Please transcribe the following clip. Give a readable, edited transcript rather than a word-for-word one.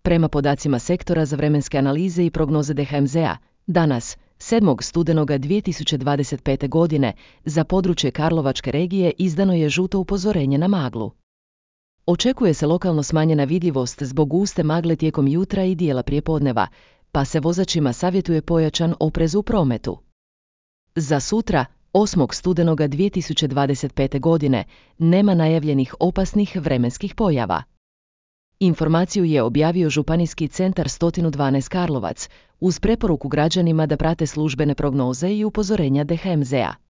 Prema podacima Sektora za vremenske analize i prognoze DHMZ-a, danas, 7. studenoga 2025. godine, za područje Karlovačke regije izdano je žuto upozorenje na maglu. Očekuje se lokalno smanjena vidljivost zbog guste magle tijekom jutra i dijela prijepodneva, pa se vozačima savjetuje pojačan oprez u prometu. Za sutra, 8. studenoga 2025. godine, nema najavljenih opasnih vremenskih pojava. Informaciju je objavio Županijski centar 112 Karlovac, uz preporuku građanima da prate službene prognoze i upozorenja DHMZ-a.